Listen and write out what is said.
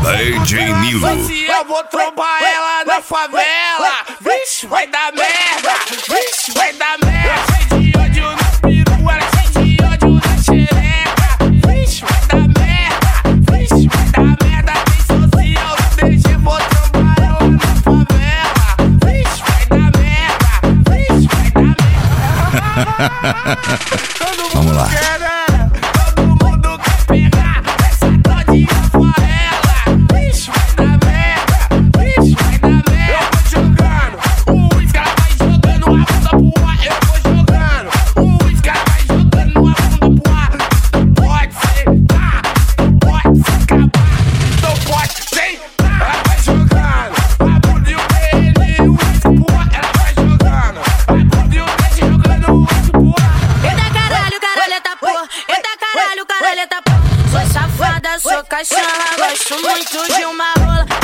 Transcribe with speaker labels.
Speaker 1: DJ Nilo.
Speaker 2: Se eu vou trombar ela na favela, vixe, vai dar merda, vixe, vai dar merda. Cheio de ódio na peru, ela cheio de ódio na xereca, vixe, vai dar merda, vixe, vai dar merda. Tem social no DG, vou trombar ela na favela, vixe, vai dar merda, vixe, vai dar merda.
Speaker 1: Vamos lá.
Speaker 2: Todo mundo quer pegar essa todinha aquarela. Vixe, vai dar merda, vixe, vai dar merda. Eu vou jogando, o uísque ela vai jogando a bunda pro ar. Eu vou jogando, o uísque ela vai jogando a bunda pro ar. Não pode sentar, não pode se acabar, não pode sentar. Ela vai jogando a bunda e o dele, o uísque pro ar. Ela vai jogando a bunda e o dele jogando o uísque pro ar.
Speaker 3: Eita caralho, caralheta porra. Eita caralho, caralheta porra. Sou safada, sou cachorra, gosto muito de uma rola.